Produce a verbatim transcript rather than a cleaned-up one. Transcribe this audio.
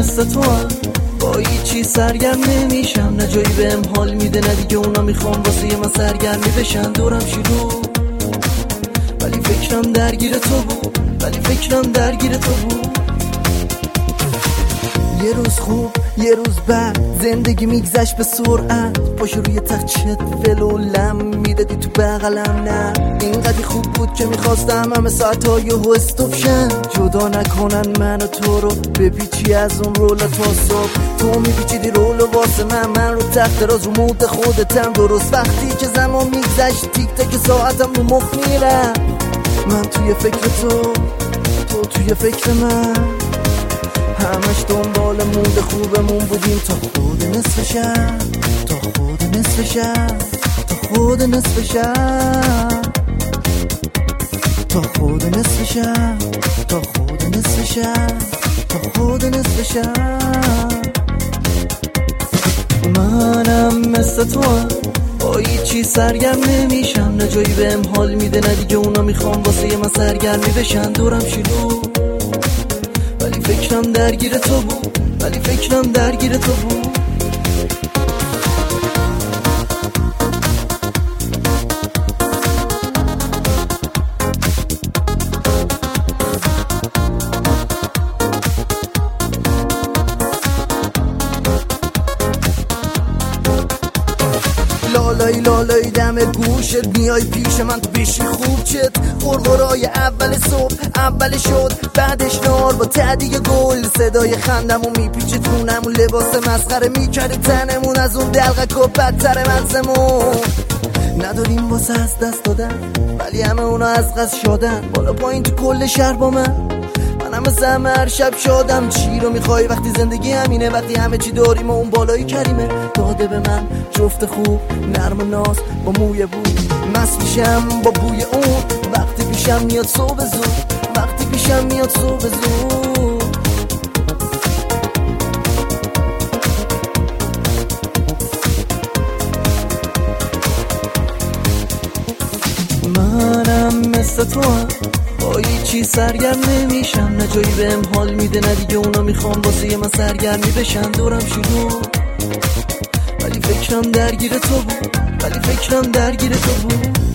مثل تو هم با هیچی سرگرم نمیشم، نه جایی بهم حال میده نه دیگه اونا میخوام واسه یه من سرگرمی بشن. دورم شروع ولی فکرم درگیر تو بود، ولی فکرم درگیر تو بود. یه روز خوب یه روز بد، زندگی میگذشت به سرعت. پاشو روی تخت چت ولو لم میدادی تو بغلم، نه اینقدر خوب بود که میخواستم همه ساعتها یهو استوب شن. جدا نکنن من و تو رو، بپیچی از اون رولا تا صبح. تو میپیچیدی رولو واسه من، من رو تخت راز رو مود خودتم. درست وقتی که زمان میگذشت تیک تک ساعتم رو مخ میرم. من توی فکر تو، تو توی فکر من، همش دنبال مود خوبمون بودیم تا خود نصف شب، تا خود نصف شب، تا خود نصف شب، تا خود نصف شب، تا خود نصف شب، تا خود نصف شب. منم مثل تو هم با هیچی سرگرم نمیشم، نه جایی بهم حال میده نه دیگه اونا میخوام واسه یه من سرگرمی بشن. دورم شروع ولی فکرم درگیر تو بود، ولی فکرم درگیر تو بود. لالایی لالایی دم گوشت میای پیش من تو بشی خوب چت. غرغرای اول صبح اول شد بعدش نار با تدیه گل. صدای خندمو میپیچه تونمون، لباس مسخره میکرده تنمون. از اون دلقک و بدتر منزمون نداریم واسه از دست دادن، ولی همه اونا از قصد شدن. بالا پایین تو کل شهر با من، منم مثل همه هر شب شادم. چی رو میخوای وقتی زندگی همینه، وقتی همه چی داریم و اون بالایی کریمه. داده به من جفت خوب نرم و ناز با موی بود، مست میشم با بوی اون. وقتی پیشم میاد صبح زود، وقتی پیشم میاد صبح زود. منم مثل تو هم با هیچی سرگرم نمیشم، نه جایی بهم حال میده نه دیگه اونا میخوام واسه یه من سرگرمی بشن. دورم شروع ولی فکرم درگیر تو بود، ولی فکرم درگیر تو بود.